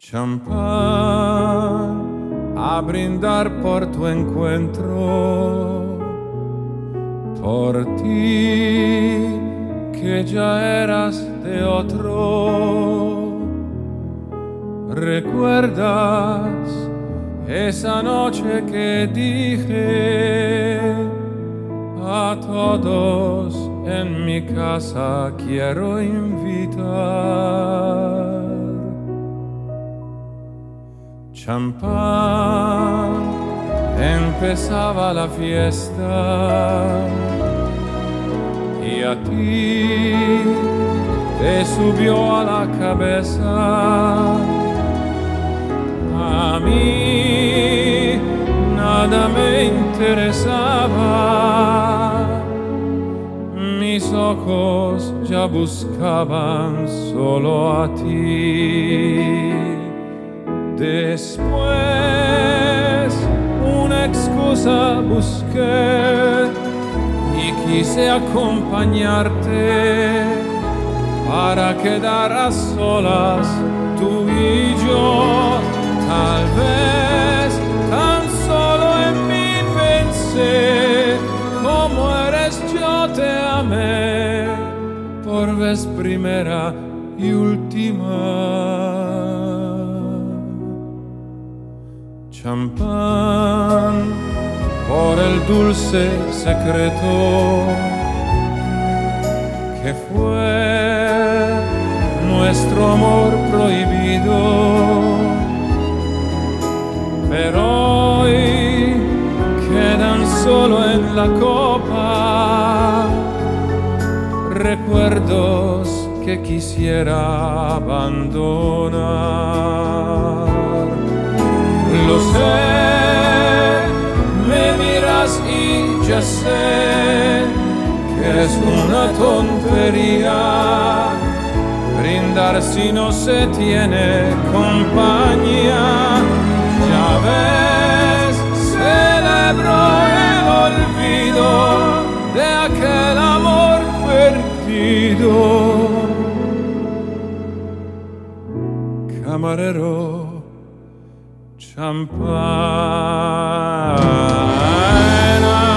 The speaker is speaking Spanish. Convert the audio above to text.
Champán, a brindar por tu encuentro, por ti que ya eras de otro. ¿Recuerdas esa noche que dije a todos en mi casa quiero invitar? Champán, empezaba la fiesta y a ti te subió a la cabeza. A mí nada me interesaba, mis ojos ya buscaban solo a ti. Después una excusa busqué y quise acompañarte para quedar a solas tú y yo. Tal vez tan solo en mí pensé, como eres yo te amé por vez primera y última. Champán, por el dulce secreto que fue nuestro amor prohibido. Pero hoy quedan solo en la copa recuerdos que quisiera abandonar. Lo sé, me miras y ya sé que es una tontería brindar si no se tiene compañía. Ya ves, celebro el olvido de aquel amor perdido. Camarero, champán.